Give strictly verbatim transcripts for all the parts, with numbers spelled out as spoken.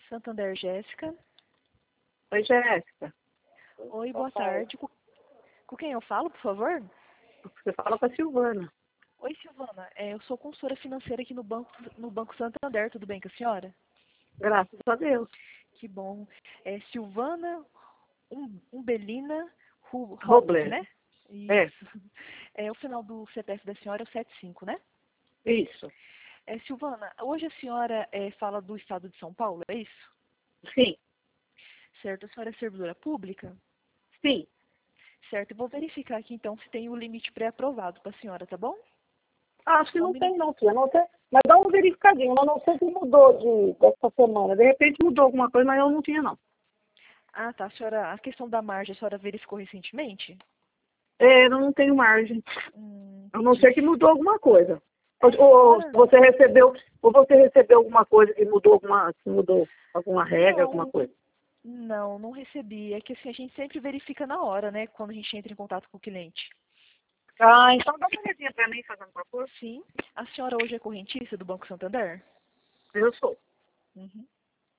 Santander, Jéssica. Oi, Jéssica. Oi, boa tarde. Com, com quem eu falo, por favor? Você fala com a Silvana. Oi, Silvana. É, eu sou consultora financeira aqui no Banco, no Banco Santander. Tudo bem com a senhora? Graças a Deus. Que bom. É Silvana um, Umbelina Ru- Robles, Robles. né? É. Isso. É, o final do C P F da senhora é o setenta e cinco, né? Isso. É, Silvana, hoje a senhora é, fala do estado de São Paulo, é isso? Sim. Certo. A senhora é servidora pública? Sim. Certo. Eu vou verificar aqui então se tem o limite pré-aprovado para a senhora, tá bom? Acho que Só um não tem minuto. não, filha. Não sei. Mas dá uma verificadinha. Eu não sei se mudou de, dessa semana. De repente mudou alguma coisa, mas eu não tinha não. Ah, tá. A senhora, a questão da margem, a senhora verificou recentemente? É, eu não tenho margem. Hum, A não entendi. ser que mudou alguma coisa. É, Ou, a ou senhora... você recebeu, ou você recebeu alguma coisa que mudou alguma, que mudou alguma regra, alguma Não, coisa. não, não recebi. É que assim, a gente sempre verifica na hora, né? Quando a gente entra em contato com o cliente. Ah, então dá uma olhadinha pra mim, fazendo favor. Sim. A senhora hoje é correntista do Banco Santander? Eu sou. Uhum.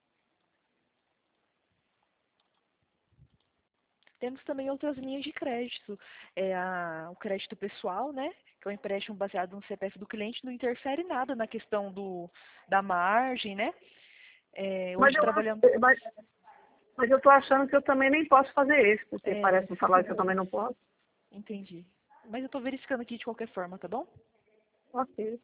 Temos também outras linhas de crédito. É a, o crédito pessoal, né? Que é o empréstimo baseado no C P F do cliente, não interfere nada na questão do, da margem, né? É, Mas hoje eu acho, trabalhamos. mas, mas eu tô achando que eu também nem posso fazer esse, porque É, parece um salário que eu também não posso. entendi. Mas eu estou verificando aqui de qualquer forma, tá bom? Ok.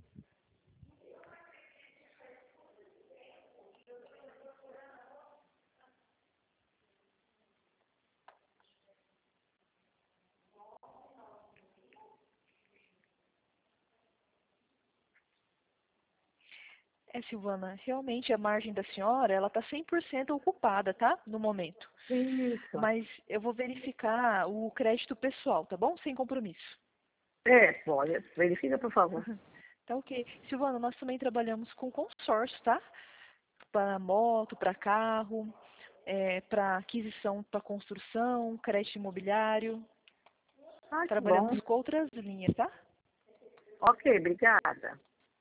É, Silvana, realmente a margem da senhora, ela está cem por cento ocupada, tá? No momento. Isso. Mas eu vou verificar o crédito pessoal, tá bom? Sem compromisso. É, olha, verifica, por favor. Tá ok. Silvana, nós também trabalhamos com consórcio, tá? Para moto, para carro, é, para aquisição, para construção, crédito imobiliário. Ah, que bom. Trabalhamos com outras linhas, tá? Ok, obrigada.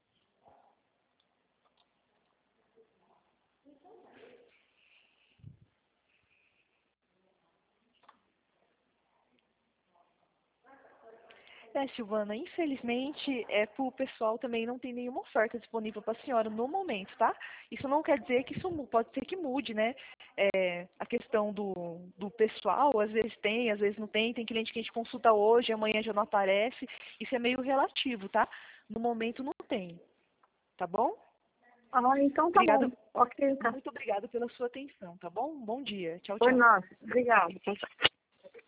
É, Silvana, infelizmente, é, para o pessoal também não tem nenhuma oferta disponível para a senhora no momento, tá? Isso não quer dizer que isso mu- pode ser que mude, né? É, a questão do, do pessoal, às vezes tem, às vezes não tem. Tem cliente que a gente consulta hoje, amanhã já não aparece. Isso é meio relativo, tá? No momento não tem, tá bom? Ah, então tá bom. Obrigada, Ok, tá. muito obrigada pela sua atenção, tá bom? Bom dia. Tchau, Foi tchau. nossa. Obrigada.